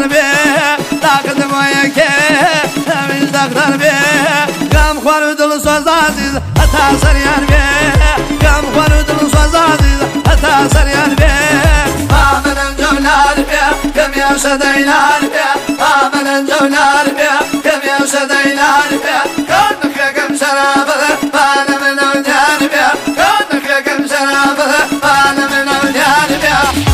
دختر بی لقد مویه همیش دختر بی غم خوار و دل سوز عزیز حتی سریان بی غم خوار و دل سوز عزیز حتی سریان بی آمنن جولار بی کم یوش دیلار بی آمنن جولار بی کم یوش دیلار بی کنک یکم شرابه بانه منو دیار بی کنک یکم شرابه بانه منو دیار بی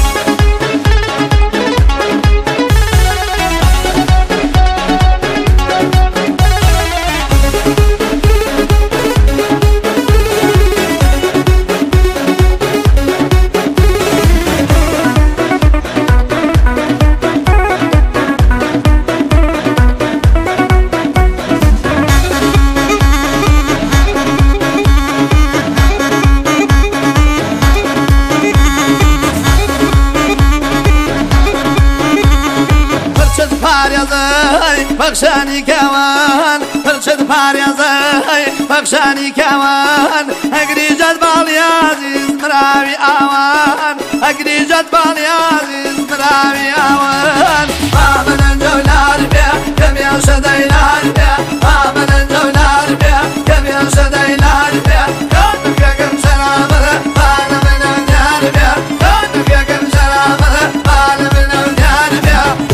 بخشانی کوان پرچد پاریازای بخشانی کوان اگریجت بالی عزیز مراوی آوان اگریجت بالی عزیز مراوی آوان آمنن جولار بیا کم یوش دیلار بیا آمنن جولار بیا کم یوش دیلار بیا کنک یکم شرابه بانه منو دیار بیا کنک یکم شرابه بانه منو دیار بیا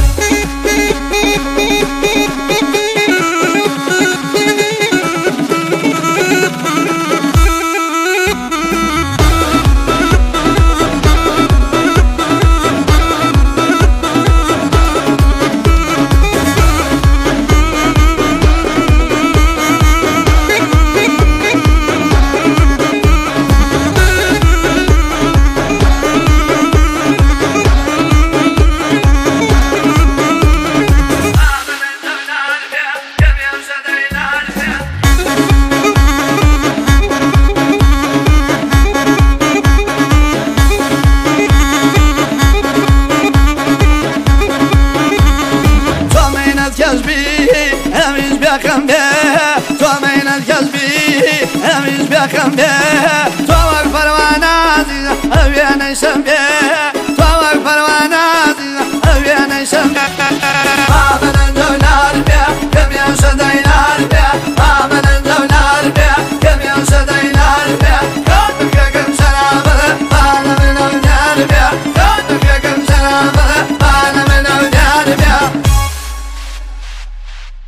بیاکم به تو مینت کذبی همیش بیاکم به تو وقت پروانه عزیز اویه نیستم به